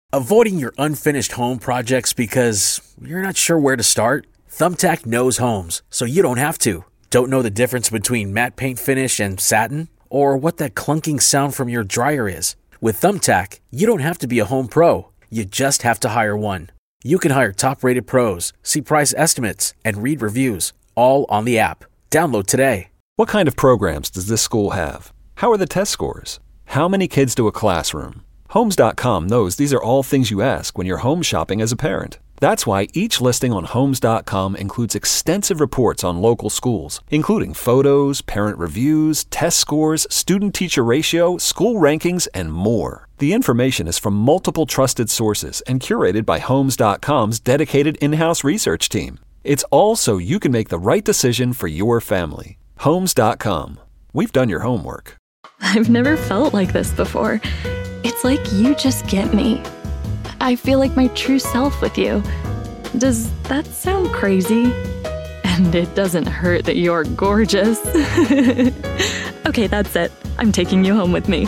Avoiding your unfinished home projects because you're not sure where to start? Thumbtack knows homes, so you don't have to. Don't know the difference between matte paint finish and satin? Or what that clunking sound from your dryer is? With Thumbtack, you don't have to be a home pro. You just have to hire one. You can hire top-rated pros, see price estimates, and read reviews, all on the app. Download today. What kind of programs does this school have? How are the test scores? How many kids do a classroom? Homes.com knows these are all things you ask when you're home shopping as a parent. That's why each listing on Homes.com includes extensive reports on local schools, including photos, parent reviews, test scores, student-teacher ratio, school rankings, and more. The information is from multiple trusted sources and curated by Homes.com's dedicated in-house research team. It's all so you can make the right decision for your family. Homes.com. We've done your homework. I've never felt like this before. It's like you just get me. I feel like my true self with you. Does that sound crazy? And it doesn't hurt that you're gorgeous. Okay, that's it. I'm taking you home with me.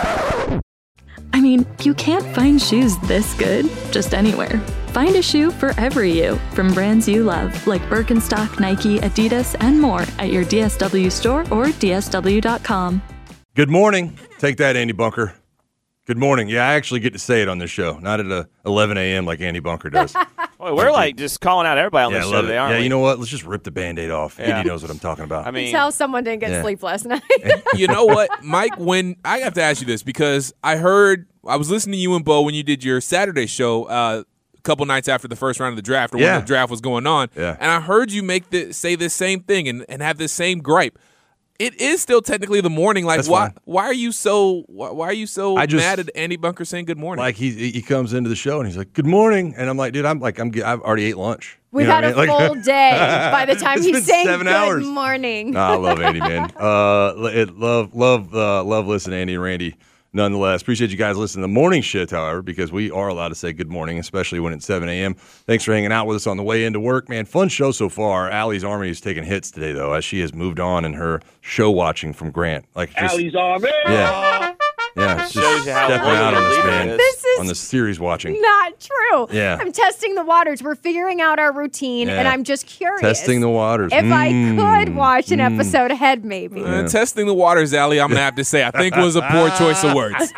I mean, you can't find shoes this good just anywhere. Find a shoe for every you from brands you love, like Birkenstock, Nike, Adidas, and more at your DSW store or DSW.com. Good morning. Take that, Andy Bunker. Good morning. Yeah, I actually get to say it on this show, not at 11 a.m. like Andy Bunker does. Boy, we're like just calling out everybody on this show today, aren't we? Yeah, you know what? Let's just rip the Band-Aid off. Yeah. Andy knows what I'm talking about. I mean, tell someone didn't get sleep last night. You know what, Mike? When I have to ask you this because I was listening to you and Bo when you did your Saturday show a couple nights after the first round of the draft or when the draft was going on, and I heard you say this same thing and have this same gripe. It is still technically the morning. Like, why are you so mad at Andy Bunker saying good morning? Like he comes into the show and he's like, "Good morning," and I'm like, "Dude, I've already ate lunch." We've had a full day by the time he's saying 7 good hours. morning. Nah, I love Andy, man. Love listening to Andy and Randy. Nonetheless, appreciate you guys listening to the morning shift, however, because we are allowed to say good morning, especially when it's 7 a.m. Thanks for hanging out with us on the way into work. Man, fun show so far. Allie's Army is taking hits today, though, as she has moved on in her show watching from Grant. Allie's Army! Yeah. Yeah, it's just shows you how stepping out on this, man. This is on the series watching. Not true. Yeah. I'm testing the waters. We're figuring out our routine, and I'm just curious. Testing the waters. If I could watch an episode ahead, maybe. Testing the waters, Allie, I'm going to have to say, I think was a poor choice of words.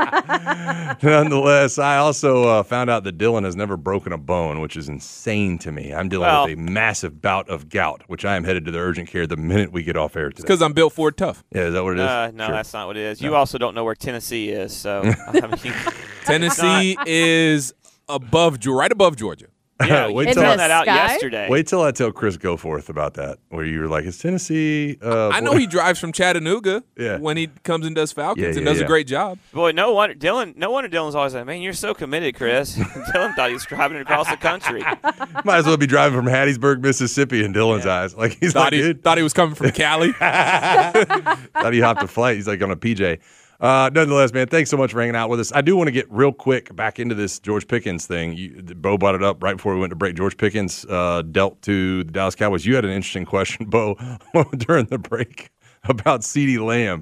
Nonetheless, I also found out that Dylan has never broken a bone, which is insane to me. I'm dealing with a massive bout of gout, which I am headed to the urgent care the minute we get off air today. It's because I'm built for it tough. Yeah, is that what it is? No, Sure. that's not what it is. You also don't know where Tennessee is, so I mean, Tennessee is right above Georgia. Yeah, Wait you till found that out sky? yesterday. Wait till I tell Chris Goforth about that, where you were like, "Is Tennessee?" I know he drives from Chattanooga Yeah. when he comes and does Falcons and Yeah, does yeah. a great job. Boy, no wonder Dylan's always like, "Man, you're so committed, Chris." Dylan thought he was driving across the country. Might as well be driving from Hattiesburg, Mississippi, in Dylan's eyes. Like he's Thought like, dude, he was coming from Cali. thought he hopped a flight. He's like on a PJ. Nonetheless, man, thanks so much for hanging out with us. I do want to get real quick back into this George Pickens thing. Bo brought it up right before we went to break. George Pickens dealt to the Dallas Cowboys. You had an interesting question, Bo, during the break about CeeDee Lamb.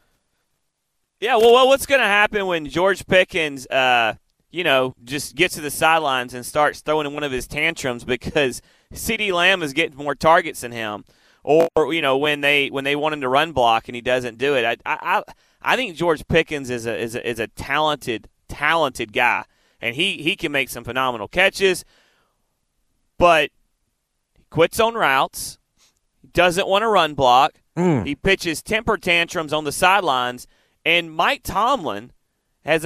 Yeah, well, what's going to happen when George Pickens, just gets to the sidelines and starts throwing in one of his tantrums because CeeDee Lamb is getting more targets than him, or when they want him to run block and he doesn't do it. I think George Pickens is a talented guy, and he can make some phenomenal catches, but he quits on routes, doesn't want to run block. He pitches temper tantrums on the sidelines, and Mike Tomlin it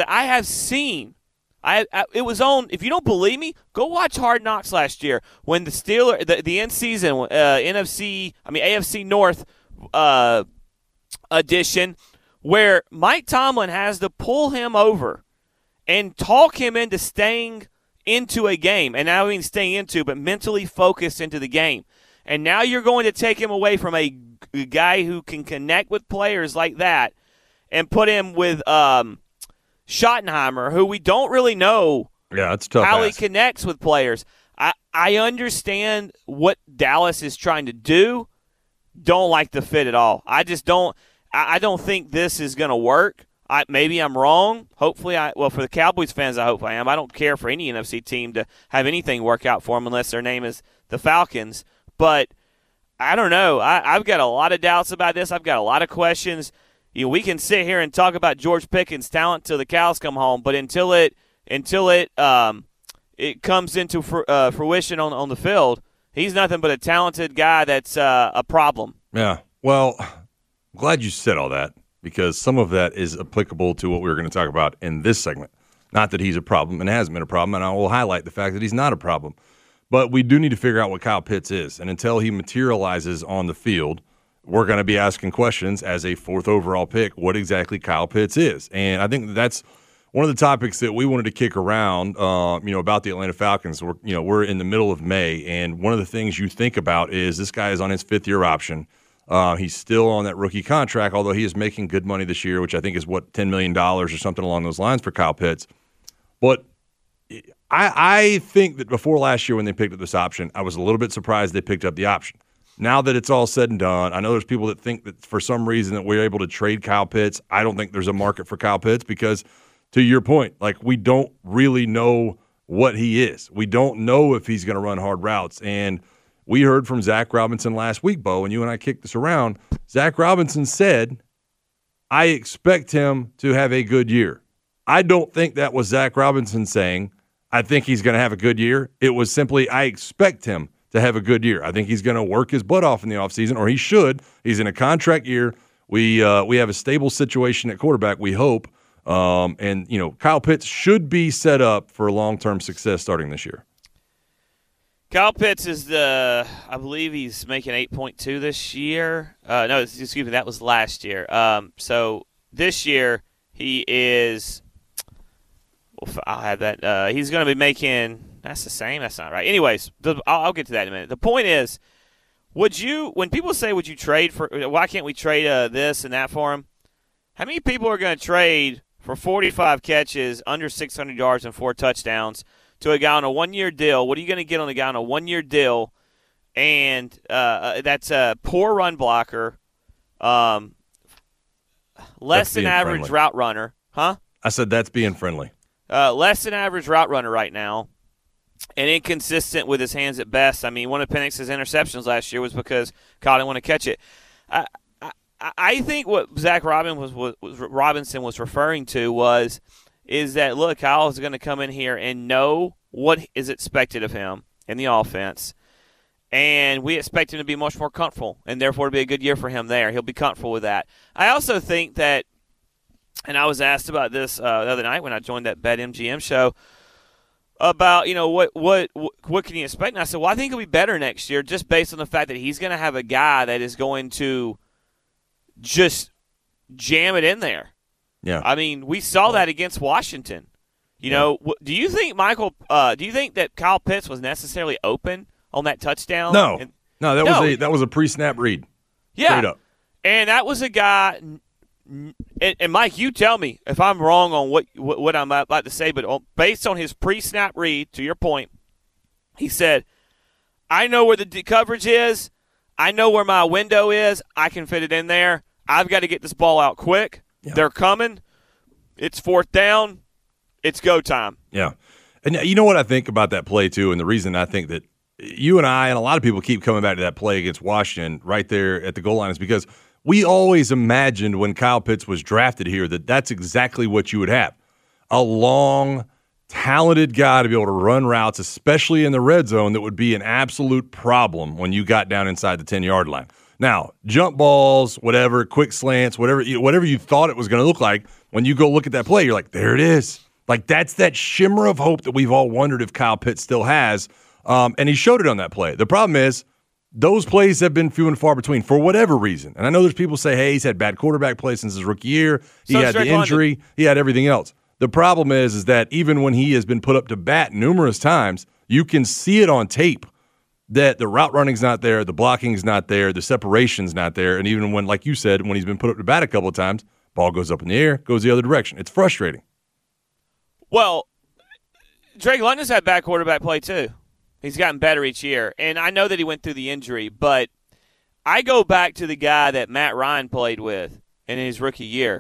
was on. If you don't believe me, go watch Hard Knocks last year when the Steelers, the end season AFC North edition, where Mike Tomlin has to pull him over and talk him into staying into a game. And I mean staying into, but mentally focused into the game. And now you're going to take him away from a guy who can connect with players like that and put him with Schottenheimer, who we don't really know it's tough how ask. he connects with players. I understand what Dallas is trying to do. Don't like the fit at all. I don't think this is going to work. Maybe I'm wrong. Hopefully, for the Cowboys fans, I hope I am. I don't care for any NFC team to have anything work out for them unless their name is the Falcons. But I don't know. I've got a lot of doubts about this. I've got a lot of questions. We can sit here and talk about George Pickens' talent till the cows come home, but until it comes into fruition on the field, he's nothing but a talented guy that's a problem. Yeah. Well, I'm glad you said all that, because some of that is applicable to what we were going to talk about in this segment. Not that he's a problem and hasn't been a problem, and I will highlight the fact that he's not a problem. But we do need to figure out what Kyle Pitts is. And until he materializes on the field, we're going to be asking questions as a 4th overall pick, what exactly Kyle Pitts is. And I think that's one of the topics that we wanted to kick around, about the Atlanta Falcons. We're in the middle of May, and one of the things you think about is this guy is on his 5th-year option. He's still on that rookie contract, although he is making good money this year, which I think is, $10 million or something along those lines for Kyle Pitts. But I think that before last year when they picked up this option, I was a little bit surprised they picked up the option. Now that it's all said and done, I know there's people that think that for some reason that we're able to trade Kyle Pitts. I don't think there's a market for Kyle Pitts because, to your point, we don't really know what he is. We don't know if he's going to run hard routes. And we heard from Zach Robinson last week, Bo, and you and I kicked this around. Zach Robinson said, I expect him to have a good year. I don't think that was Zach Robinson saying, I think he's going to have a good year. It was simply, I expect him to have a good year. I think he's going to work his butt off in the offseason, or he should. He's in a contract year. We have a stable situation at quarterback, we hope. And Kyle Pitts should be set up for long-term success starting this year. Kyle Pitts is I believe he's making 8.2 this year. No, excuse me, that was last year. So this year he is, I'll have that. He's going to be making, that's the same? That's not right. Anyways, I'll get to that in a minute. The point is, when people say, would you trade for, why can't we trade this and that for him? How many people are going to trade for 45 catches, under 600 yards, and 4 touchdowns to a guy on a 1-year deal? What are you going to get on a guy on a 1-year deal? And that's a poor run blocker, less than average friendly route runner. Huh? I said that's being friendly. Less than average route runner right now, and inconsistent with his hands at best. I mean, one of Penix's interceptions last year was because Kyle didn't want to catch it. I think what Zach Robinson was referring to is that, look, Kyle is going to come in here and know what is expected of him in the offense, and we expect him to be much more comfortable, and therefore to be a good year for him there. He'll be comfortable with that. I also think that, and I was asked about this the other night when I joined that BetMGM show, about what can you expect? And I said, well, I think he'll be better next year just based on the fact that he's going to have a guy that is going to just jam it in there. Yeah. I mean, we saw that against Washington. Do you think do you think that Kyle Pitts was necessarily open on that touchdown? No. That was a pre-snap read. Yeah. Straight up. And that was a guy, and Mike, you tell me if I'm wrong on what I'm about to say, but based on his pre-snap read, to your point, he said, I know where the coverage is. I know where my window is. I can fit it in there. I've got to get this ball out quick. Yeah. They're coming. It's 4th down. It's go time. Yeah. And you know what I think about that play, too, and the reason I think that you and I and a lot of people keep coming back to that play against Washington right there at the goal line is because we always imagined when Kyle Pitts was drafted here that that's exactly what you would have. A long, talented guy to be able to run routes, especially in the red zone, that would be an absolute problem when you got down inside the 10-yard line. Now, jump balls, whatever, quick slants, whatever you thought it was going to look like, when you go look at that play, you're like, there it is. That's that shimmer of hope that we've all wondered if Kyle Pitts still has, and he showed it on that play. The problem is those plays have been few and far between for whatever reason. And I know there's people say, hey, he's had bad quarterback play since his rookie year. He had the injury. He had everything else. The problem is that even when he has been put up to bat numerous times, you can see it on tape that the route running's not there, the blocking's not there, the separation's not there. And even when, like you said, when he's been put up to bat a couple of times, ball goes up in the air, goes the other direction. It's frustrating. Well, Drake London's had bad quarterback play too. He's gotten better each year. And I know that he went through the injury, but I go back to the guy that Matt Ryan played with in his rookie year.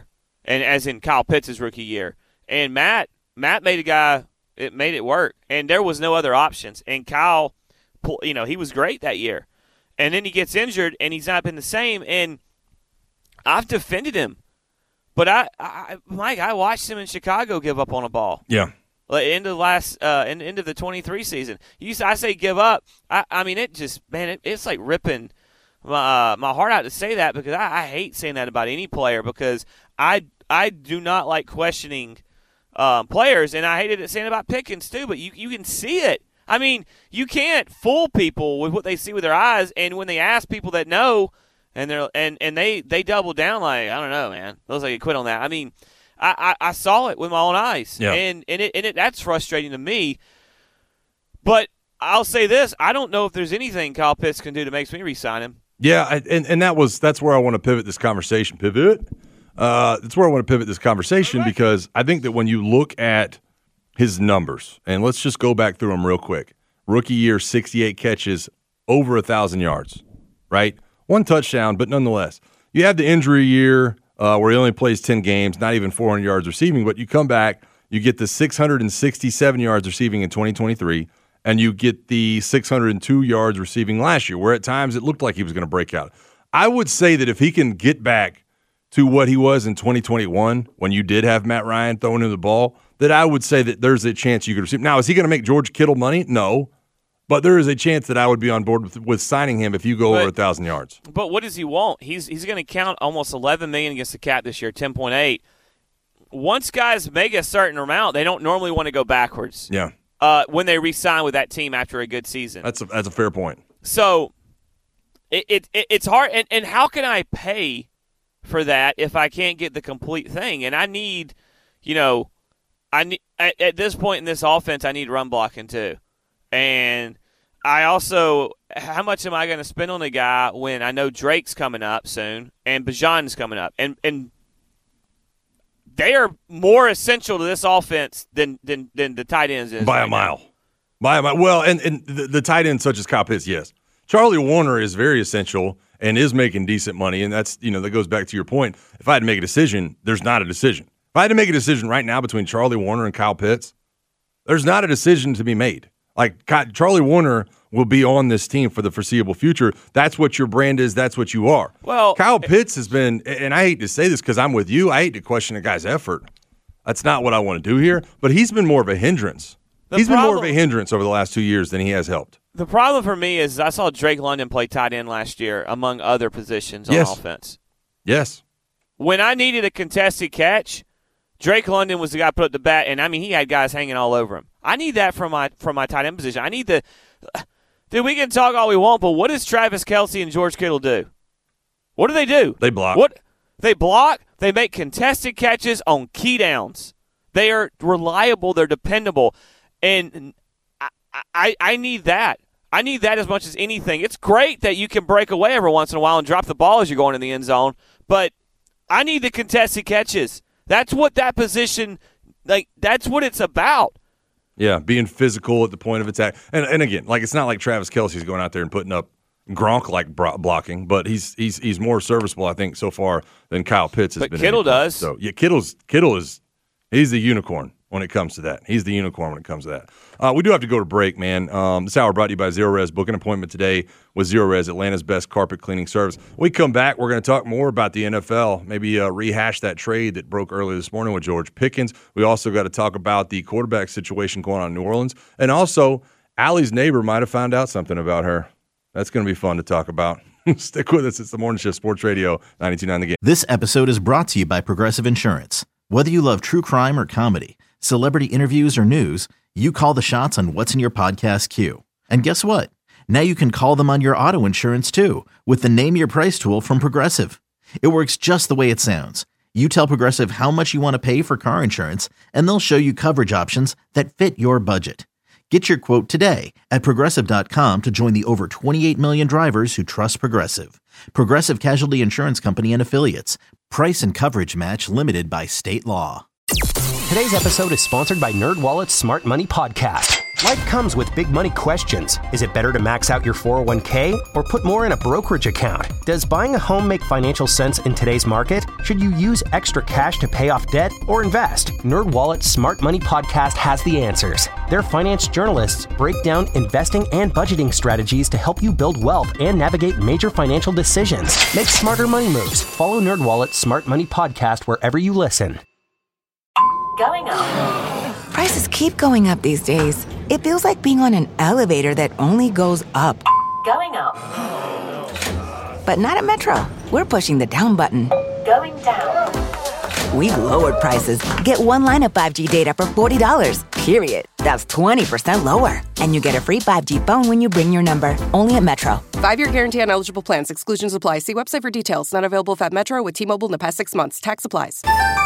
and as in Kyle Pitts' rookie year. And Matt made it work, and there was no other options. And Kyle, he was great that year. And then he gets injured, and he's not been the same. And I've defended him. But Mike, I watched him in Chicago give up on a ball. Yeah. Like into the 23 season. I say give up. I mean, it just, man, it's like ripping my heart out to say that, because I hate saying that about any player, because I do not like questioning players, and I hated it saying about Pickens too. But you can see it. I mean, you can't fool people with what they see with their eyes, and when they ask people that know. And they double down like, I don't know, man. Looks like you quit on that. I mean, I saw it with my own eyes, and that's frustrating to me. But I'll say this: I don't know if there's anything Kyle Pitts can do that makes me re-sign him. Yeah, and that's where I want to pivot this conversation. That's where I want to pivot this conversation, because I think that when you look at his numbers, and let's just go back through them real quick. Rookie year, 68 catches, over 1,000 yards, right? 1 touchdown, but nonetheless. You have the injury year where he only plays 10 games, not even 400 yards receiving, but you come back, you get the 667 yards receiving in 2023, and you get the 602 yards receiving last year, where at times it looked like he was going to break out. I would say that if he can get back to what he was in 2021, when you did have Matt Ryan throwing him the ball, that I would say that there's a chance you could receive. Now, is he going to make George Kittle money? No. But there is a chance that I would be on board with signing him if you go over 1,000 yards. But what does he want? He's going to count almost $11 million against the cap this year, 10.8. Once guys make a certain amount, they don't normally want to go backwards. Yeah. When they re-sign with that team after a good season. That's a fair point. So it's hard. And how can I pay for that if I can't get the complete thing? And I need, at this point in this offense, I need run blocking too. And I also, how much am I going to spend on a guy when I know Drake's coming up soon and Bijan's coming up? And they are more essential to this offense than the tight ends is. By a mile. Well, and the tight ends such as Kyle Pitts, yes. Charlie Warner is very essential and is making decent money, and that's, that goes back to your point. If I had to make a decision, there's not a decision. If I had to make a decision right now between Charlie Warner and Kyle Pitts, there's not a decision to be made. Like, Charlie Warner will be on this team for the foreseeable future. That's what your brand is. That's what you are. Well, Kyle Pitts has been, and I hate to say this because I'm with you, I hate to question a guy's effort. That's not what I want to do here. But he's been more of a hindrance. He's been more of a hindrance over the last 2 years than he has helped. The problem for me is I saw Drake London play tight end last year, among other positions on offense. Yes. When I needed a contested catch, Drake London was the guy put up the bat, and, he had guys hanging all over him. I need that from my tight end position. I need the – dude, we can talk all we want, but what does Travis Kelce and George Kittle do? What do? They block. They block. They make contested catches on key downs. They are reliable. They're dependable. And I need that. I need that as much as anything. It's great that you can break away every once in a while and drop the ball as you're going in the end zone, but I need the contested catches. That's what that position that's what it's about. Yeah, being physical at the point of attack. And again, it's not like Travis Kelce's going out there and putting up Gronk-like blocking, but he's more serviceable, I think, so far than Kyle Pitts has been. But Kittle does. So, yeah, Kittle is he's the unicorn when it comes to that. He's the unicorn when it comes to that. We do have to go to break, man. This hour brought to you by Zero Res. Book an appointment today with Zero Res, Atlanta's best carpet cleaning service. When we come back, we're going to talk more about the NFL, maybe rehash that trade that broke earlier this morning with George Pickens. We also got to talk about the quarterback situation going on in New Orleans. And also, Allie's neighbor might have found out something about her. That's going to be fun to talk about. Stick with us. It's the Morning Shift Sports Radio 92.9 The Game. This episode is brought to you by Progressive Insurance. Whether you love true crime or comedy, celebrity interviews or news, you call the shots on what's in your podcast queue. And guess what? Now you can call them on your auto insurance too with the Name Your Price tool from Progressive. It works just the way it sounds. You tell Progressive how much you want to pay for car insurance, and they'll show you coverage options that fit your budget. Get your quote today at Progressive.com to join the over 28 million drivers who trust Progressive. Progressive Casualty Insurance Company and Affiliates. Price and coverage match limited by state law. Today's episode is sponsored by NerdWallet's Smart Money Podcast. Life comes with big money questions. Is it better to max out your 401k or put more in a brokerage account? Does buying a home make financial sense in today's market? Should you use extra cash to pay off debt or invest? NerdWallet's Smart Money Podcast has the answers. Their finance journalists break down investing and budgeting strategies to help you build wealth and navigate major financial decisions. Make smarter money moves. Follow NerdWallet's Smart Money Podcast wherever you listen. Going up. Prices keep going up these days. It feels like being on an elevator that only goes up. Going up. But not at Metro. We're pushing the down button. Going down. We've lowered prices. Get one line of 5G data for $40, period. That's 20% lower. And you get a free 5G phone when you bring your number. Only at Metro. 5-year guarantee on eligible plans. Exclusions apply. See website for details. Not available at Metro with T-Mobile in the past 6 months. Tax applies.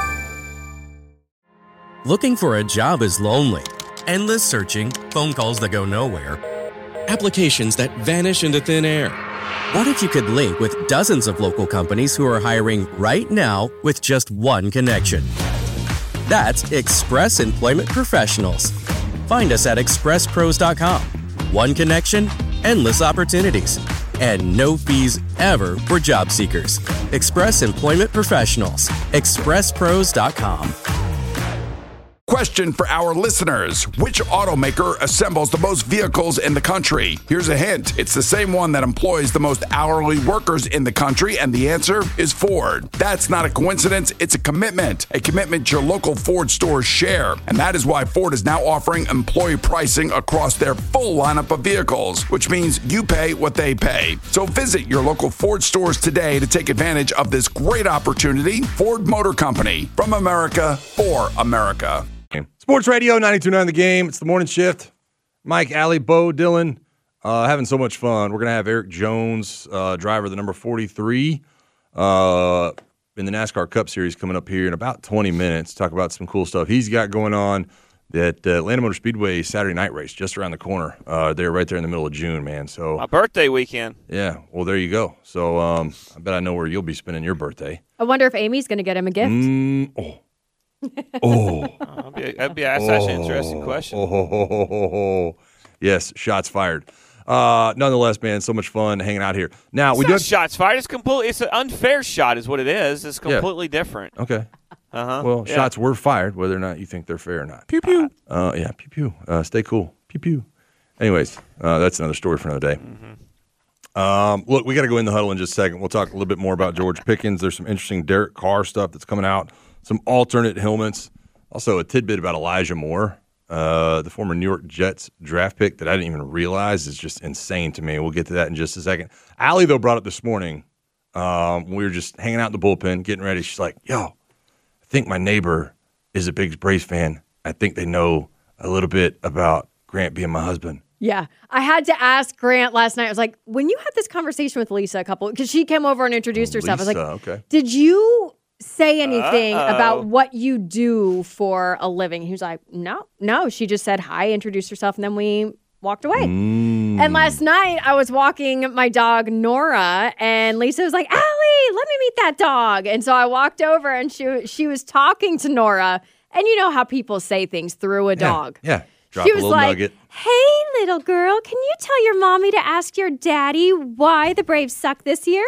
Looking for a job is lonely. Endless searching, phone calls that go nowhere, applications that vanish into thin air. What if you could link with dozens of local companies who are hiring right now with just one connection? That's Express Employment Professionals. Find us at expresspros.com. One connection, endless opportunities, and no fees ever for job seekers. Express Employment Professionals. expresspros.com. Question for our listeners. Which automaker assembles the most vehicles in the country? Here's a hint. It's the same one that employs the most hourly workers in the country, and the answer is Ford. That's not a coincidence. It's a commitment your local Ford stores share. And that is why Ford is now offering employee pricing across their full lineup of vehicles, which means you pay what they pay. So visit your local Ford stores today to take advantage of this great opportunity. Ford Motor Company, from America for America. Sports Radio 92.9 The Game. It's the morning shift. Mike, Allie, Bo, Dylan, having so much fun. We're going to have Eric Jones, driver of the number 43, in the NASCAR Cup Series coming up here in about 20 minutes. Talk about some cool stuff he's got going on. That Atlanta Motor Speedway Saturday night race just around the corner. They're right there in the middle of June, man. So my birthday weekend. Yeah, well, there you go. So I bet I know where you'll be spending your birthday. I wonder if Amy's going to get him a gift. That's actually an interesting question. Yes, shots fired. Nonetheless, man, so much fun hanging out here. Now It's not shots fired. It's an unfair shot, is what it is. It's completely different. Okay. Well, shots were fired, whether or not you think they're fair or not. Pew pew. Yeah, pew pew. Stay cool. Pew pew. Anyways, that's another story for another day. Mm-hmm. Look, we got to go in the huddle in just a second. We'll talk a little bit more about George Pickens. There's some interesting Derek Carr stuff that's coming out. Some alternate helmets. Also, a tidbit about Elijah Moore, the former New York Jets draft pick that I didn't even realize is just insane to me. We'll get to that in just a second. Allie, though, brought up this morning. We were just hanging out in the bullpen, getting ready. She's like, yo, I think my neighbor is a big Braves fan. I think they know a little bit about Grant being my husband. Yeah. I had to ask Grant last night. I was like, when you had this conversation with Lisa because she came over and introduced herself. Lisa, I was like, okay. Did you say anything about what you do for a living? He was like, no. She just said hi, introduced herself, and then we walked away. And last night I was walking my dog Nora, and Lisa was like, Allie, let me meet that dog. And so I walked over, and she was talking to Nora, and you know how people say things through a dog. Yeah. Drop She a was little like, nugget. hey, little girl, can you tell your mommy to ask your daddy why the Braves suck this year?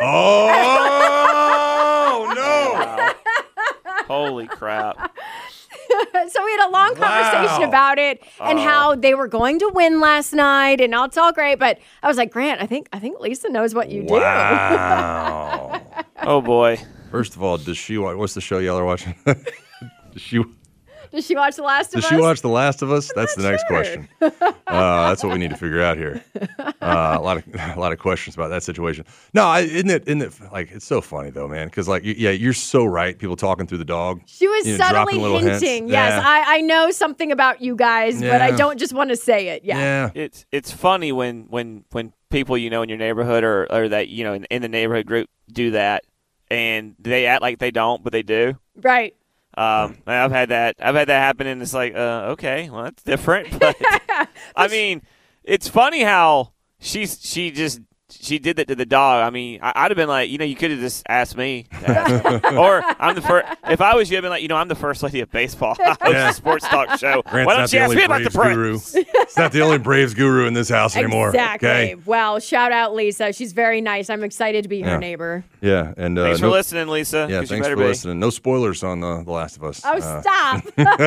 Oh, no. Holy crap. So we had a long conversation about it and how they were going to win last night, and it's all great. But I was like, Grant, I think Lisa knows what you do. Wow. Oh, boy. First of all, does she watch? What's the show y'all are watching? Does she watch The Last of Us? Does she watch The Last of Us? That's the next question. That's what we need to figure out here. A lot of questions about that situation. No, isn't it like it's so funny though, man? Because like, you're so right. People talking through the dog. She was subtly hinting. Yes, I know something about you guys, but I don't just want to say it. Yeah. It's funny when people in your neighborhood or that in the neighborhood group do that, and they act like they don't, but they do. Right. I've had that happen, and it's like, okay, well, that's different. But I mean, it's funny how she she did that to the dog. I mean, I'd have been like, you could have just asked me. Or I'm the first. If I was you, I'd been like, I'm the first lady of baseball. I host a sports talk show. Grant's Why don't you ask me about the Braves? It's not the only Braves guru in this house anymore. Exactly. Okay? Well, shout out Lisa. She's very nice. I'm excited to be her neighbor. Yeah, and thanks for listening, Lisa. Yeah, thanks for listening. No spoilers on The Last of Us. Oh, stop.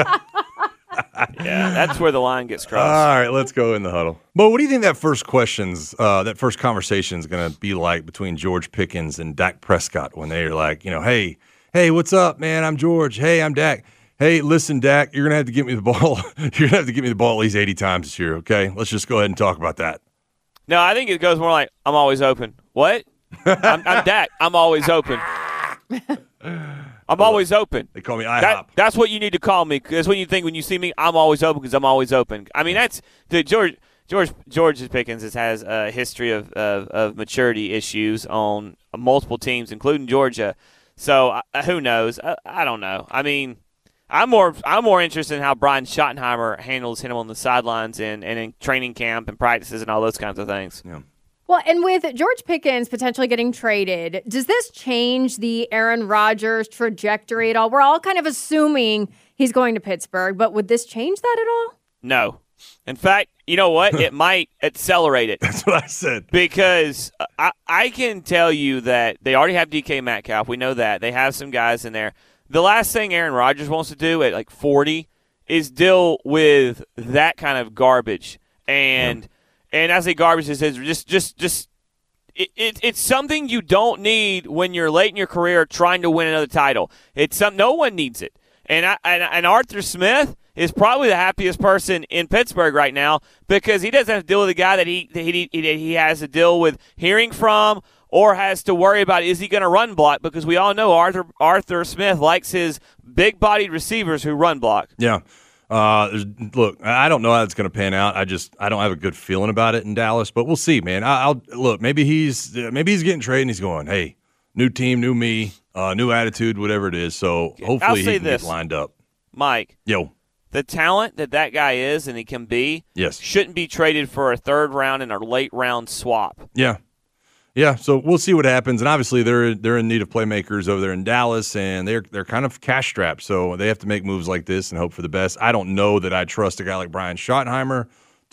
Yeah, that's where the line gets crossed. All right, let's go in the huddle. But what do you think that first conversation is going to be like between George Pickens and Dak Prescott when they're like, hey, what's up, man? I'm George. Hey, I'm Dak. Hey, listen, Dak, you're going to have to get me the ball. You're going to have to get me the ball at least 80 times this year, okay? Let's just go ahead and talk about that. No, I think it goes more like, I'm always open. What? I'm Dak. I'm always open. I'm always open. They call me IHOP. That's what you need to call me. That's what you think when you see me. I'm always open because I'm always open. I mean, that's the George Pickens has a history of maturity issues on multiple teams, including Georgia. So who knows? I don't know. I mean, I'm more interested in how Brian Schottenheimer handles him on the sidelines and in training camp and practices and all those kinds of things. Yeah. Well, and with George Pickens potentially getting traded, does this change the Aaron Rodgers trajectory at all? We're all kind of assuming he's going to Pittsburgh, but would this change that at all? No. In fact, you know what? It might accelerate it. That's what I said. Because I can tell you that they already have DK Metcalf. We know that. They have some guys in there. The last thing Aaron Rodgers wants to do at like 40 is deal with that kind of garbage. And I say garbage is just it's something you don't need when you're late in your career trying to win another title. No one needs it. And Arthur Smith is probably the happiest person in Pittsburgh right now because he doesn't have to deal with a guy that he has to deal with hearing from or has to worry about is he going to run block, because we all know Arthur Smith likes his big-bodied receivers who run block. Yeah. Look, I don't know how it's going to pan out. I don't have a good feeling about it in Dallas, but we'll see, man. I'll look. Maybe he's getting traded and he's going, hey, new team, new me, new attitude, whatever it is. So hopefully he can get lined up. Mike. Yo. The talent that guy is and he can be shouldn't be traded for a third round and a late round swap. Yeah. Yeah, so we'll see what happens, and obviously they're in need of playmakers over there in Dallas, and they're kind of cash strapped, so they have to make moves like this and hope for the best. I don't know that I trust a guy like Brian Schottenheimer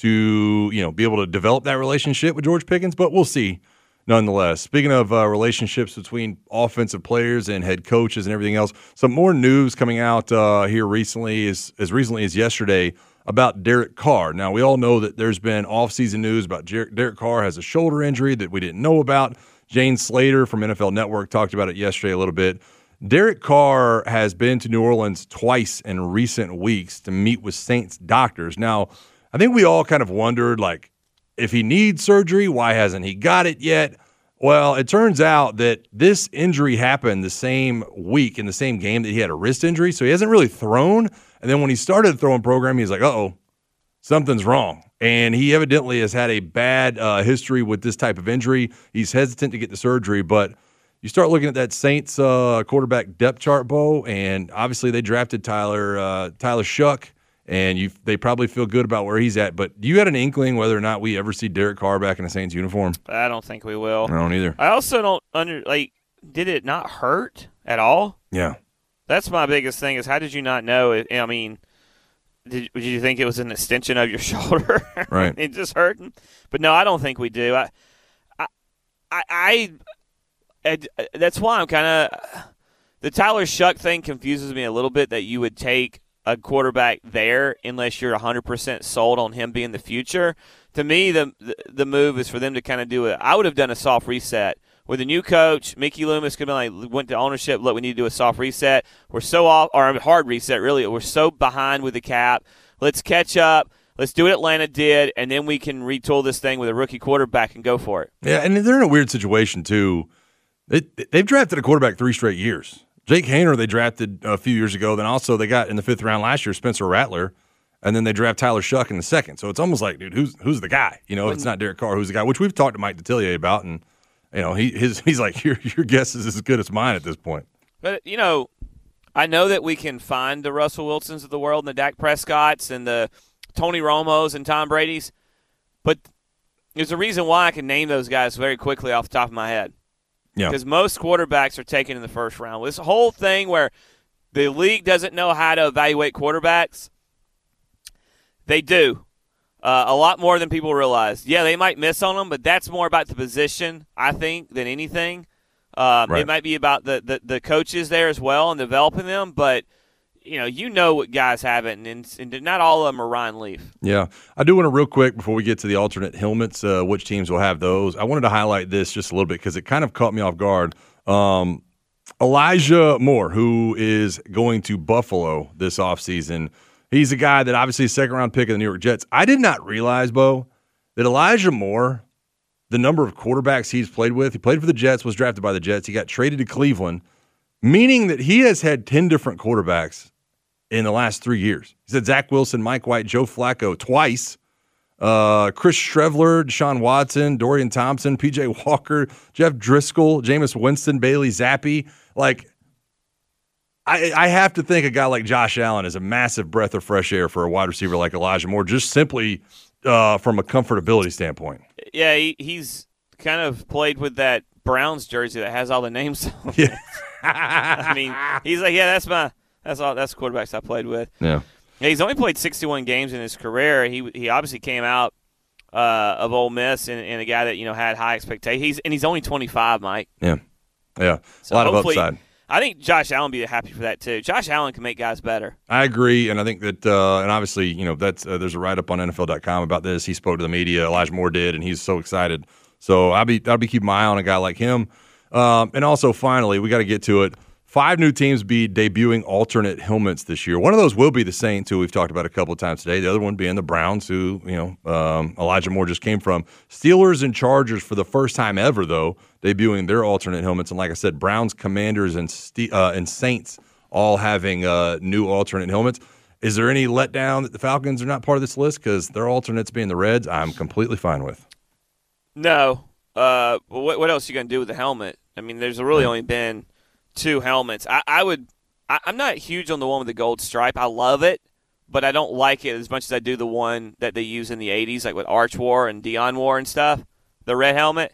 to be able to develop that relationship with George Pickens, but we'll see nonetheless. Speaking of relationships between offensive players and head coaches and everything else, some more news coming out here recently, as recently as yesterday, about Derek Carr. Now, we all know that there's been offseason news about Derek Carr has a shoulder injury that we didn't know about. Jane Slater from NFL Network talked about it yesterday a little bit. Derek Carr has been to New Orleans twice in recent weeks to meet with Saints doctors. Now, I think we all kind of wondered, like, if he needs surgery, why hasn't he got it yet? Well, it turns out that this injury happened the same week in the same game that he had a wrist injury, so he hasn't really thrown. And then when he started the throwing program, he's like, uh-oh, something's wrong. And he evidently has had a bad history with this type of injury. He's hesitant to get the surgery, but you start looking at that Saints quarterback depth chart, Bo, and obviously they drafted Tyler Shuck, and they probably feel good about where he's at. But do you have an inkling whether or not we ever see Derek Carr back in a Saints uniform? I don't think we will. I don't either. I also don't did it not hurt at all? Yeah. That's my biggest thing is how did you not know? I mean, did you think it was an extension of your shoulder? Right. It just hurting? But no, I don't think we do. I that's why I'm kind of – the Tyler Shuck thing confuses me a little bit that you would take a quarterback there unless you're 100% sold on him being the future. To me, the move is for them to kind of do it. I would have done a soft reset. With a new coach, Mickey Loomis could be like, went to ownership, look, we need to do a soft reset. We're so off, or a hard reset, really. We're so behind with the cap. Let's catch up. Let's do what Atlanta did, and then we can retool this thing with a rookie quarterback and go for it. Yeah, and they're in a weird situation, too. They've drafted a quarterback 3 straight years. Jake Haener they drafted a few years ago. Then also they got in the 5th round last year Spencer Rattler, and then they draft Tyler Shuck in the 2nd. So it's almost like, dude, who's the guy? If it's not Derek Carr, who's the guy? Which we've talked to Mike Detillier about, and he's like, your guess is as good as mine at this point. But, I know that we can find the Russell Wilsons of the world and the Dak Prescotts and the Tony Romos and Tom Brady's, but there's a reason why I can name those guys very quickly off the top of my head. Yeah. Because most quarterbacks are taken in the first round. This whole thing where the league doesn't know how to evaluate quarterbacks, they do. A lot more than people realize. Yeah, they might miss on them, but that's more about the position, I think, than anything. Right. It might be about the coaches there as well and developing them, but you know what guys have it, and not all of them are Ryan Leaf. Yeah. I do want to real quick, before we get to the alternate helmets, which teams will have those, I wanted to highlight this just a little bit because it kind of caught me off guard. Elijah Moore, who is going to Buffalo this offseason, he's a guy that obviously is second-round pick of the New York Jets. I did not realize, Bo, that Elijah Moore, the number of quarterbacks he's played with, he played for the Jets, was drafted by the Jets. He got traded to Cleveland, meaning that he has had 10 different quarterbacks in the last 3 years. He said Zach Wilson, Mike White, Joe Flacco twice, Chris Streveler, Deshaun Watson, Dorian Thompson, P.J. Walker, Jeff Driscoll, Jameis Winston, Bailey Zappi. Like, I have to think a guy like Josh Allen is a massive breath of fresh air for a wide receiver like Elijah Moore, just simply from a comfortability standpoint. Yeah, he's kind of played with that Browns jersey that has all the names on it. Yeah. I mean, he's like, yeah, that's the quarterbacks I played with. Yeah. He's only played 61 games in his career. He obviously came out of Ole Miss and a guy that had high expectations. He's only 25, Mike. Yeah. So a lot of upside. I think Josh Allen would be happy for that too. Josh Allen can make guys better. I agree, and I think that, and obviously, that's there's a write-up on NFL.com about this. He spoke to the media. Elijah Moore did, and he's so excited. So I'll be keeping my eye on a guy like him. And also, finally, we got to get to it. 5 new teams be debuting alternate helmets this year. One of those will be the Saints, who we've talked about a couple of times today. The other one being the Browns, who Elijah Moore just came from. Steelers and Chargers for the first time ever, though, debuting their alternate helmets. And like I said, Browns, Commanders, and Saints all having new alternate helmets. Is there any letdown that the Falcons are not part of this list because their alternates being the Reds? I'm completely fine with. No. What else are you going to do with the helmet? I mean, there's really only been 2 helmets. I'm not huge on the one with the gold stripe. I love it, but I don't like it as much as I do the one that they use in the 80s, like with Arch wore and Dion wore and stuff, the red helmet.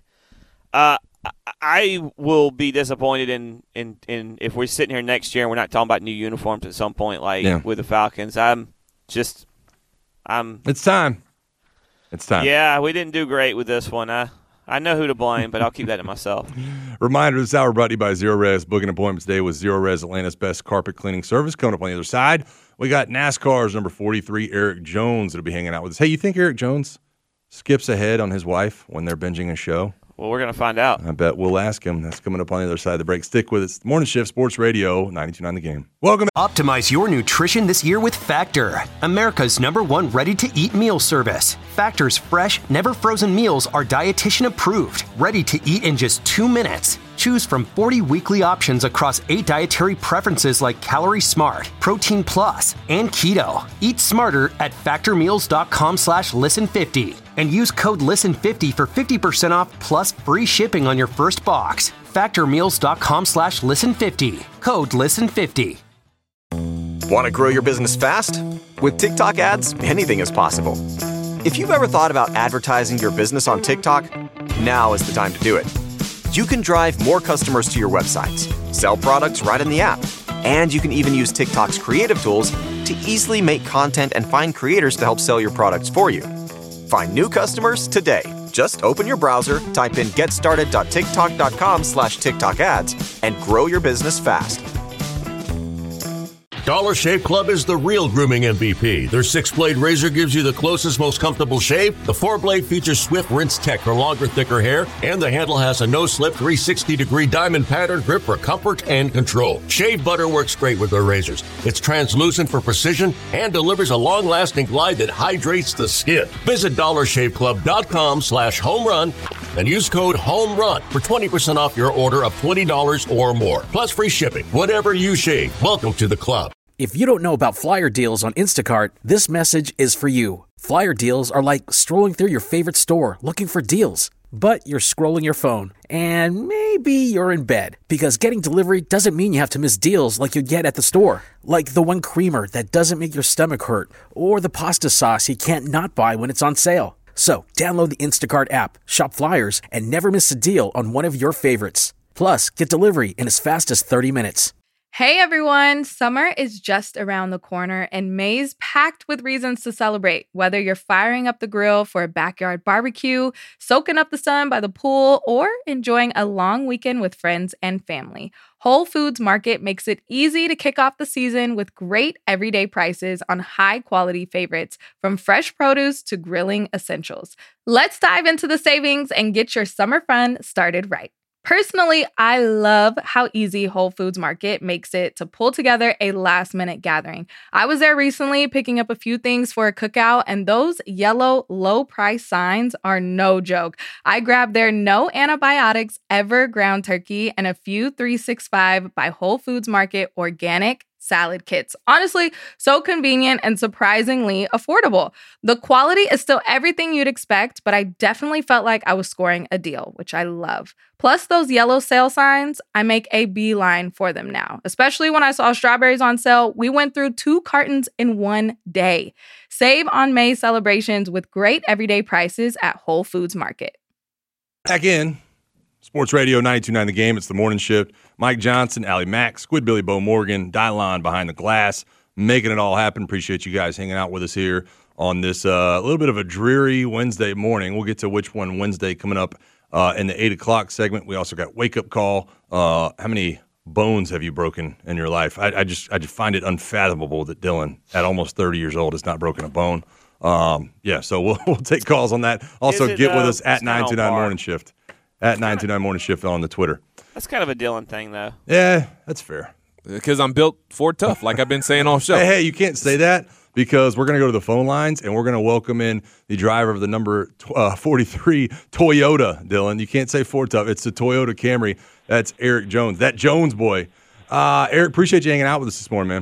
I will be disappointed in if we're sitting here next year and we're not talking about new uniforms at some point, with the Falcons. It's time. It's time. Yeah, we didn't do great with this one. I know who to blame, but I'll keep that to myself. Reminder, this hour brought to you by Zero Res. Booking appointments today with Zero Res, Atlanta's best carpet cleaning service. Coming up on the other side, we got NASCAR's number 43, Eric Jones, that'll be hanging out with us. Hey, you think Eric Jones skips ahead on his wife when they're binging a show? Well, we're going to find out. I bet we'll ask him. That's coming up on the other side of the break. Stick with us. Morning Shift, Sports Radio, 92.9 The Game. Welcome. Optimize your nutrition this year with Factor, America's #1 ready-to-eat meal service. Factor's fresh, never-frozen meals are dietitian approved, ready to eat in just 2 minutes. Choose from 40 weekly options across 8 dietary preferences like Calorie Smart, Protein Plus, and Keto. Eat smarter at factormeals.com/listen50 and use code LISTEN50 for 50% off plus free shipping on your first box. Factormeals.com/listen50. Code LISTEN50. Want to grow your business fast? With TikTok ads, anything is possible. If you've ever thought about advertising your business on TikTok, now is the time to do it. You can drive more customers to your websites, sell products right in the app, and you can even use TikTok's creative tools to easily make content and find creators to help sell your products for you. Find new customers today. Just open your browser, type in getstarted.tiktok.com/TikTok ads, and grow your business fast. Dollar Shave Club is the real grooming MVP. Their 6-blade razor gives you the closest, most comfortable shave. The 4-blade features swift rinse tech for longer, thicker hair, and the handle has a no-slip 360-degree diamond pattern grip for comfort and control. Shave butter works great with their razors. It's translucent for precision and delivers a long-lasting glide that hydrates the skin. Visit dollarshaveclub.com/homerun and use code HOMERUN for 20% off your order of $20 or more, plus free shipping. Whatever you shave, welcome to the club. If you don't know about flyer deals on Instacart, this message is for you. Flyer deals are like strolling through your favorite store looking for deals. But you're scrolling your phone, and maybe you're in bed, because getting delivery doesn't mean you have to miss deals like you get at the store. Like the one creamer that doesn't make your stomach hurt, or the pasta sauce you can't not buy when it's on sale. So, download the Instacart app, shop flyers, and never miss a deal on one of your favorites. Plus, get delivery in as fast as 30 minutes. Hey everyone, summer is just around the corner and May's packed with reasons to celebrate. Whether you're firing up the grill for a backyard barbecue, soaking up the sun by the pool, or enjoying a long weekend with friends and family, Whole Foods Market makes it easy to kick off the season with great everyday prices on high-quality favorites, from fresh produce to grilling essentials. Let's dive into the savings and get your summer fun started right. Personally, I love how easy Whole Foods Market makes it to pull together a last-minute gathering. I was there recently picking up a few things for a cookout, and those yellow low-price signs are no joke. I grabbed their no antibiotics ever ground turkey and a few 365 by Whole Foods Market organic salad kits. Honestly, so convenient and surprisingly affordable. The quality is still everything you'd expect, but I definitely felt like I was scoring a deal, which I love. Plus those yellow sale signs, I make a beeline for them now. Especially when I saw strawberries on sale, we went through 2 cartons in one day. Save on May celebrations with great everyday prices at Whole Foods Market. Back in Sports Radio 92.9 The Game. It's the morning shift. Mike Johnson, Allie Mack, Squid Billy, Bo Morgan, Dylon behind the glass, making it all happen. Appreciate you guys hanging out with us here on this little bit of a dreary Wednesday morning. We'll get to which one Wednesday coming up in the 8 o'clock segment. We also got Wake Up Call. How many bones have you broken in your life? I just find it unfathomable that Dylan, at almost 30 years old, has not broken a bone. So we'll take calls on that. Also, get with us at 929 Morning Shift. At 929 Morning Shift on the Twitter. That's kind of a Dylan thing, though. Yeah, that's fair. Because I'm built for tough, like I've been saying all show. Hey, you can't say that because we're going to go to the phone lines and we're going to welcome in the driver of the number 43 Toyota, Dylan. You can't say Ford Tough. It's the Toyota Camry. That's Eric Jones. That Jones boy. Eric, appreciate you hanging out with us this morning, man.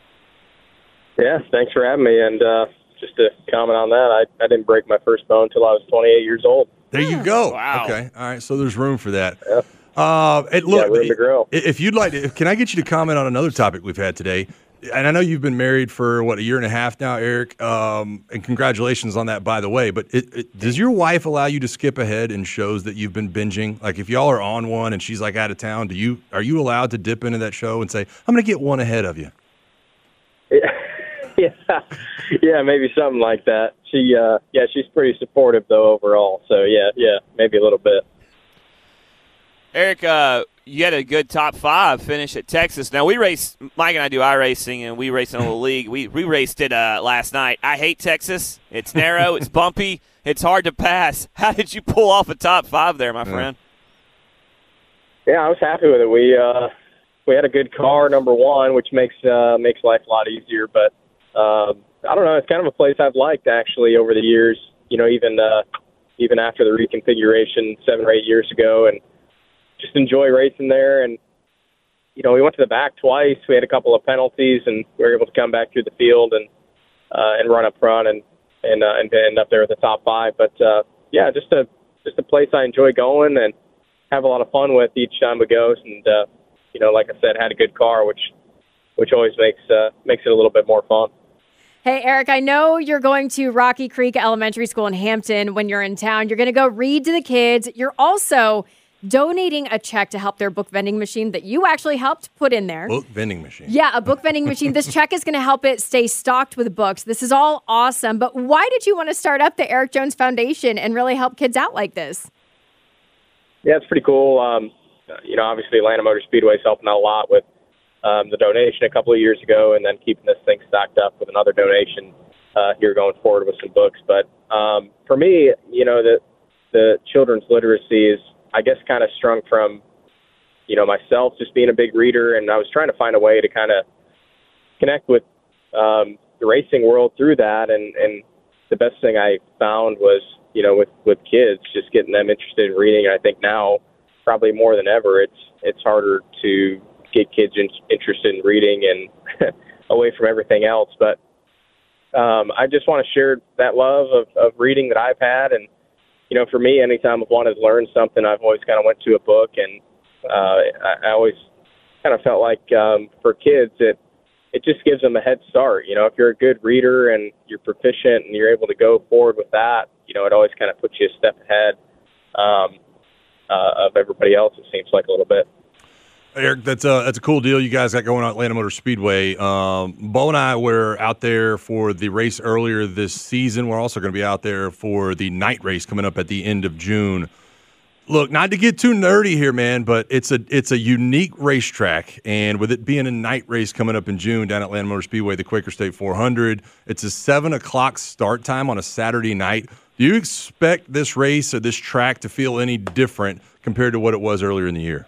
Yeah, thanks for having me. And just to comment on that, I didn't break my first bone until I was 28 years old. There you go. Wow. Okay. All right. So there's room for that. Yeah. Look, room to grow. If you'd like to, can I get you to comment on another topic we've had today? And I know you've been married for, a year and a half now, Eric. And congratulations on that, by the way. But does your wife allow you to skip ahead in shows that you've been binging? Like if y'all are on one and she's like out of town, are you allowed to dip into that show and say, I'm going to get one ahead of you? Yeah, maybe something like that. She's pretty supportive though overall. So yeah, maybe a little bit. Eric, you had a good top 5 finish at Texas. Now Mike and I do iRacing, and we race in a little league. We raced it last night. I hate Texas. It's narrow, it's bumpy, it's hard to pass. How did you pull off a top 5 there, my friend? Yeah, I was happy with it. We had a good car, number 1, which makes life a lot easier. But I don't know. It's kind of a place I've liked actually over the years. You know, even after the reconfiguration 7 or 8 years ago, and just enjoy racing there. And you know, we went to the back twice. We had a couple of penalties, and we were able to come back through the field and run up front and end up there at the top 5. But just a place I enjoy going and have a lot of fun with each time we go. And you know, like I said, had a good car, which always makes it a little bit more fun. Hey, Eric, I know you're going to Rocky Creek Elementary School in Hampton when you're in town. You're going to go read to the kids. You're also donating a check to help their book vending machine that you actually helped put in there. Book vending machine? Yeah, a book vending machine. This check is going to help it stay stocked with books. This is all awesome. But why did you want to start up the Eric Jones Foundation and really help kids out like this? Yeah, it's pretty cool. You know, obviously Atlanta Motor Speedway is helping out a lot with the donation a couple of years ago, and then keeping this thing stocked up with another donation here going forward with some books. But for me, you know, the children's literacy is, I guess, kind of sprung from, you know, myself just being a big reader, and I was trying to find a way to kind of connect with the racing world through that. And the best thing I found was, you know, with kids, just getting them interested in reading. And I think now, probably more than ever, it's harder to get kids interested in reading and away from everything else. But I just want to share that love of reading that I've had. And, you know, for me, anytime I've wanted to learn something, I've always kind of went to a book. And I always kind of felt like for kids, it it just gives them a head start. You know, if you're a good reader and you're proficient and you're able to go forward with that, you know, it always kind of puts you a step ahead of everybody else, it seems like, a little bit. Eric, that's a cool deal you guys got going on at Atlanta Motor Speedway. Bo and I were out there for the race earlier this season. We're also going to be out there for the night race coming up at the end of June. Look, not to get too nerdy here, man, but it's a unique racetrack, and with it being a night race coming up in June down at Atlanta Motor Speedway, the Quaker State 400, it's a 7 o'clock start time on a Saturday night. Do you expect this race or this track to feel any different compared to what it was earlier in the year?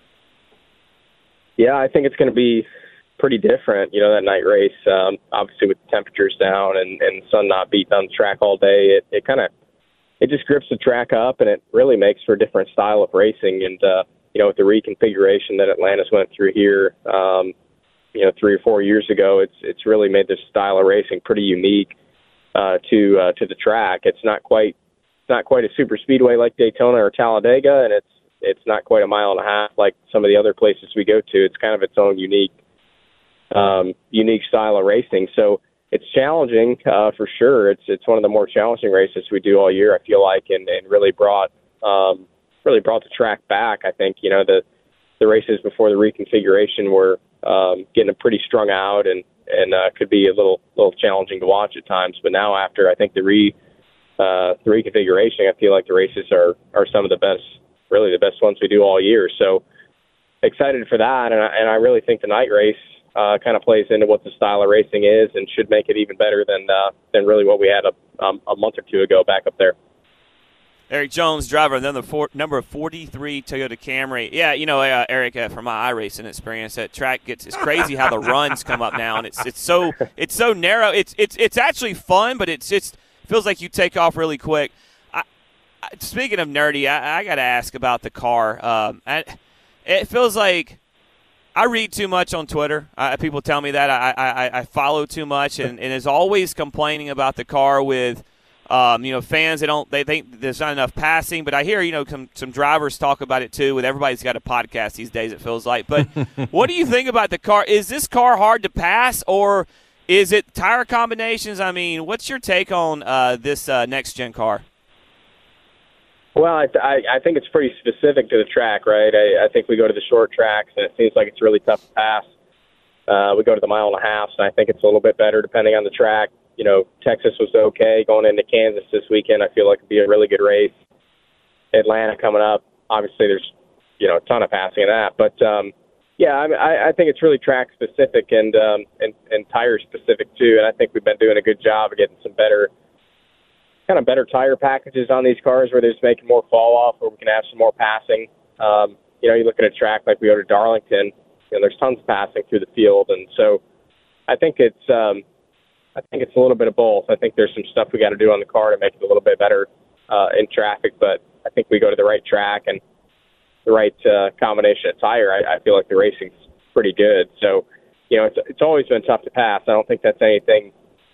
Yeah, I think it's going to be pretty different, you know, that night race. Obviously, with the temperatures down and the sun not beating on the track all day, it just grips the track up, and it really makes for a different style of racing. And, you know, with the reconfiguration that Atlantis went through here, you know, 3 or 4 years ago, it's really made this style of racing pretty unique to the track. It's not quite a super speedway like Daytona or Talladega, and it's not quite a mile and a half like some of the other places we go to. It's kind of its own unique style of racing. So it's challenging for sure. It's one of the more challenging races we do all year, I feel like, and really brought the track back. I think, you know, the races before the reconfiguration were getting pretty strung out and could be a little challenging to watch at times. But now after, I think the reconfiguration, I feel like the races are some of the best, really the best ones we do all year. So excited for that. And I really think the night race kind of plays into what the style of racing is and should make it even better than really what we had a month or two ago back up there. Eric Jones, driver of number 43 Toyota Camry. Yeah, you know, Eric, from my iRacing experience, that track it's crazy how the runs come up now, and it's so narrow. It's actually fun, but it's just feels like you take off really quick. Speaking of nerdy, I got to ask about the car. It feels like I read too much on Twitter. People tell me that I follow too much, and is always complaining about the car with. You know, fans, they think there's not enough passing, but I hear, you know, some drivers talk about it too. With everybody's got a podcast these days, it feels like. But what do you think about the car? Is this car hard to pass, or is it tire combinations? I mean, what's your take on this next gen car? Well, I think it's pretty specific to the track, right? I think we go to the short tracks, and it seems like it's really tough to pass. We go to the mile and a half, and I think it's a little bit better depending on the track. You know, Texas was okay. Going into Kansas this weekend, I feel like it'd be a really good race. Atlanta coming up, obviously there's, you know, a ton of passing in that. But, yeah, I think it's really track specific and tire specific too. And I think we've been doing a good job of getting some better tire packages on these cars where they're just making more fall off, where we can have some more passing. You know, you look at a track like we go to Darlington, you know, there's tons of passing through the field. And so I think it's a little bit of both. I think there's some stuff we got to do on the car to make it a little bit better in traffic, but I think we go to the right track and the right combination of tire. I feel like the racing's pretty good. So, you know, it's always been tough to pass. I don't think that's anything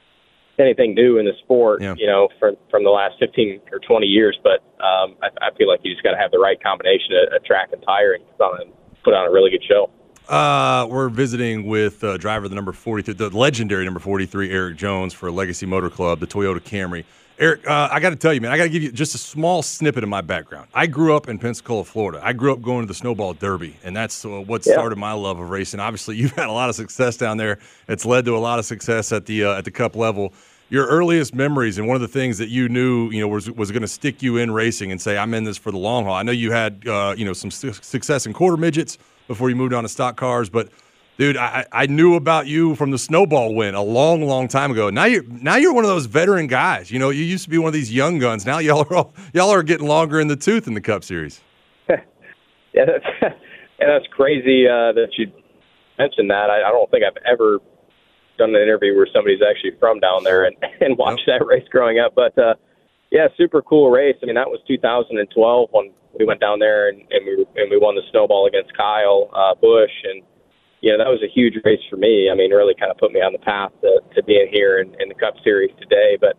new in the sport, you know, from the last 15 or 20 years. But I feel like you just got to have the right combination of track and tire and put on a really good show. We're visiting with driver the number 43, the legendary number 43, Eric Jones for Legacy Motor Club, the Toyota Camry. Eric, I got to tell you, man, I got to give you just a small snippet of my background. I grew up in Pensacola, Florida. I grew up going to the Snowball Derby, and that's what started my love of racing. Obviously, you've had a lot of success down there. It's led to a lot of success at the Cup level. Your earliest memories, and one of the things that you knew, you know, was going to stick you in racing and say, I'm in this for the long haul. I know you had, you know, some success in quarter midgets before you moved on to stock cars, but dude, I knew about you from the Snowball win a long, long time ago. Now you're one of those veteran guys. You know, you used to be one of these young guns. Now y'all are getting longer in the tooth in the Cup Series. Yeah, that's crazy that you mentioned that. I don't think I've ever done an interview where somebody's actually from down there and watched that race growing up. But yeah, super cool race. I mean, that was 2012 when we went down there and we won the Snowball against Kyle Busch, and you know, that was a huge race for me. I mean, really kind of put me on the path to being here in the Cup Series today. But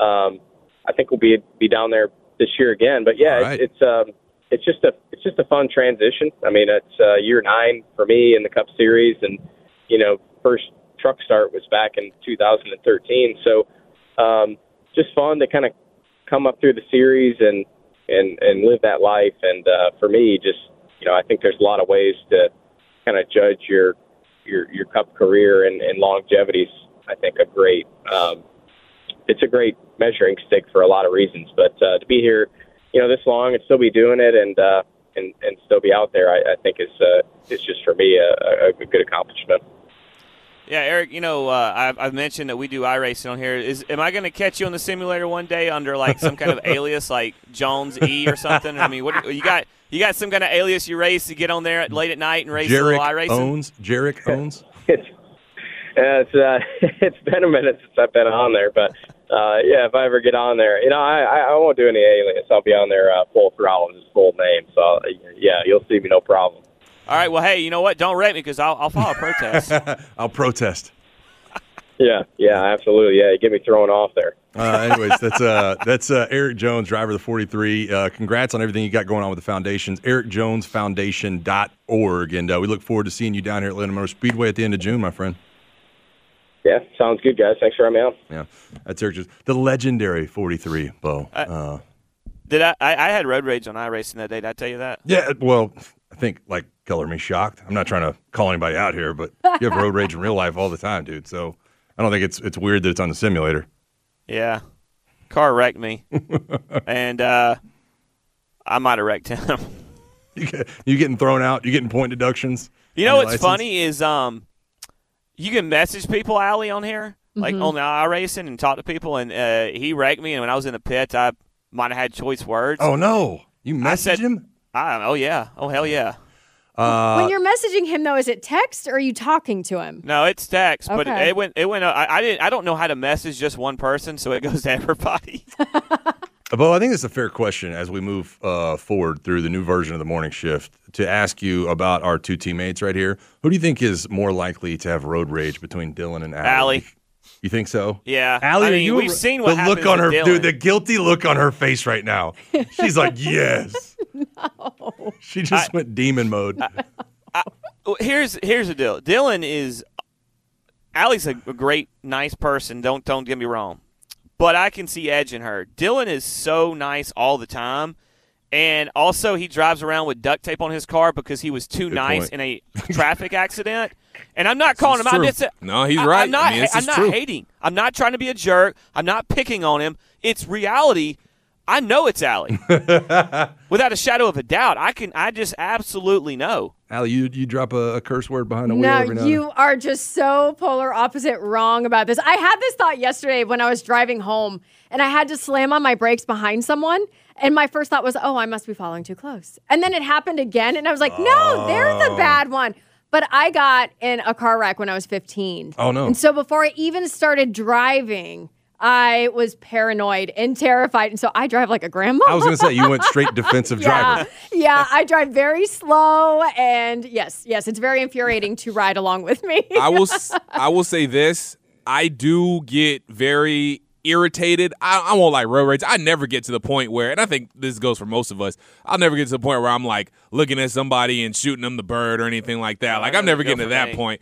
I think we'll be down there this year again. But yeah, right. It's just a fun transition. I mean, it's year 9 for me in the Cup Series, and you know, first truck start was back in 2013. So just fun to kind of come up through the series and live that life. And for me, just, I think there's a lot of ways to kind of judge your Cup career, and longevity is, I think, it's a great measuring stick for a lot of reasons. But to be here, this long and still be doing it and still be out there, I think is just for me a good accomplishment. Yeah, Eric, I've mentioned that we do iRacing on here. Am I going to catch you on the simulator one day under like some kind of alias like Jones E or something? I mean, what you got? You got some kind of alias you race to get on there late at night and race a little iRacing? Jarek Owens. It's been a minute since I've been on there, but if I ever get on there, I won't do any alias. I'll be on there full throttle with his full name. So you'll see me no problem. All right. Well, hey, you know what? Don't rate me because I'll file a protest. I'll protest. Yeah, absolutely. Yeah, you get me thrown off there. Anyways, that's Eric Jones, driver of the 43. Congrats on everything you got going on with the foundations. EricJonesFoundation.org. And we look forward to seeing you down here at Atlanta Motor Speedway at the end of June, my friend. Yeah, sounds good, guys. Thanks for having me on. Yeah, that's Eric Jones, the legendary 43, Bo. I had road rage on iRacing that day. Did I tell you that? Yeah, well, I think, like, color me shocked. I'm not trying to call anybody out here, but you have road rage in real life all the time, dude. So I don't think it's weird that it's on the simulator. Yeah. Car wrecked me. And I might have wrecked him. You getting thrown out? You getting point deductions? You know what's funny is you can message people, Allie, on here, like on the iRacing and talk to people, and he wrecked me, and when I was in the pits, I might have had choice words. Oh, no. You messaged him? Oh, yeah. Oh, hell yeah. When you're messaging him, though, is it text or are you talking to him? No, it's text, but Okay. it went. I don't know how to message just one person, so it goes to everybody. Bo, I think it's a fair question as we move forward through the new version of the morning shift to ask you about our two teammates right here. Who do you think is more likely to have road rage between Dylan and Allie? Allie. You think so? Yeah. Allie, we've seen what happens look on her, to Dylan. dude. The guilty look on her face right now. She's like, yes. No. She just went demon mode. Here's the deal. Dylan is Allie's a great, nice person. Don't get me wrong, but I can see edge in her. Dylan is so nice all the time, and also he drives around with duct tape on his car because he was too nice in a traffic accident. And I'm not calling him out. No, he's right. I'm not true. hating. I'm not trying to be a jerk. I'm not picking on him. It's reality. I know it's Allie. Without a shadow of a doubt. I just absolutely know. Allie, you drop a curse word behind the wheel every now and then? You are just so polar opposite wrong about this. I had this thought yesterday when I was driving home, and I had to slam on my brakes behind someone, and my first thought was, oh, I must be following too close. And then it happened again, and I was like, no, they're the bad one. But I got in a car wreck when I was 15. Oh, no. And so before I even started driving, I was paranoid and terrified. And so I drive like a grandma. I was going to say, you went straight defensive driver. Yeah, I drive very slow. And yes, it's very infuriating to ride along with me. I will say this. I do get very irritated. I won't like road rage. I never get to the point where, and I think this goes for most of us, I'll never get to the point where I'm like looking at somebody and shooting them the bird or anything like that. Like I'm never getting to that point.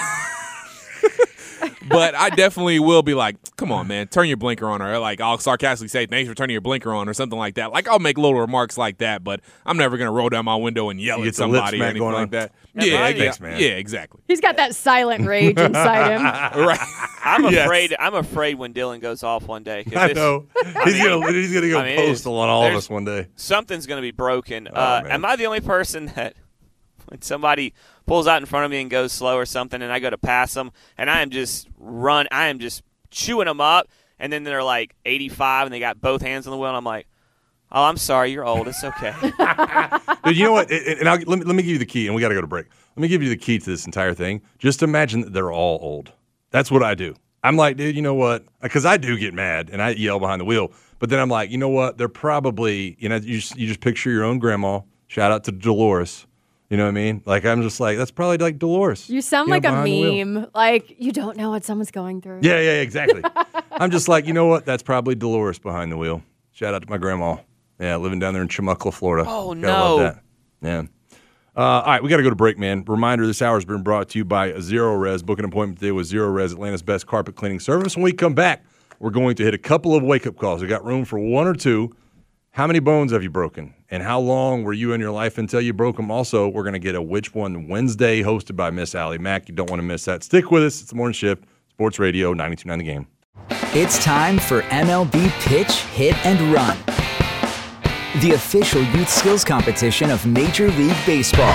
But I definitely will be like, come on, man, turn your blinker on. Or like I'll sarcastically say, thanks for turning your blinker on or something like that. Like I'll make little remarks like that, but I'm never going to roll down my window and yell at somebody or anything like that. Yeah, thanks, man. Yeah, exactly. He's got that silent rage inside him. Right. I'm afraid when Dylan goes off one day. I know. He's gonna go postal on all of us one day. Something's going to be broken. Am I the only person that when somebody pulls out in front of me and goes slow or something and I go to pass them and I am just chewing them up, and then they're like 85 and they got both hands on the wheel and I'm like, oh, I'm sorry, you're old. It's okay. Dude, you know what? Let me give you the key, and we got to go to break. Let me give you the key to this entire thing. Just imagine that they're all old. That's what I do. I'm like, dude, you know what? Because I do get mad, and I yell behind the wheel. But then I'm like, you know what? They're probably, you just picture your own grandma. Shout out to Dolores. You know what I mean? Like, I'm just like, that's probably like Dolores. You sound like a meme. Like, you don't know what someone's going through. Yeah, exactly. I'm just like, you know what? That's probably Dolores behind the wheel. Shout out to my grandma. Yeah, living down there in Chumuckla, Florida. Oh, Gotta no. love that. All right, we got to go to break, man. Reminder, this hour has been brought to you by Zero Res. Book an appointment today with Zero Res, Atlanta's best carpet cleaning service. When we come back, we're going to hit a couple of wake-up calls. We got room for one or two. How many bones have you broken? And how long were you in your life until you broke them? Also, we're going to get a Which One Wednesday hosted by Miss Allie Mack. You don't want to miss that. Stick with us. It's the Morning Shift, Sports Radio 92.9 The Game. It's time for MLB Pitch, Hit, and Run, the official youth skills competition of Major League Baseball.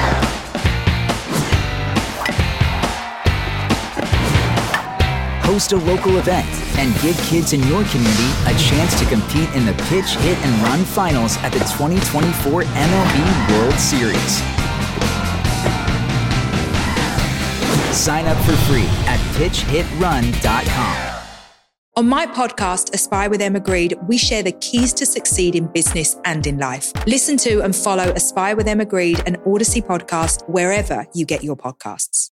Host a local event and give kids in your community a chance to compete in the Pitch, Hit, and Run finals at the 2024 MLB World Series. Sign up for free at pitchhitrun.com. On my podcast, Aspire with Emma Grede, we share the keys to succeed in business and in life. Listen to and follow Aspire with Emma Grede, an Odyssey podcast, wherever you get your podcasts.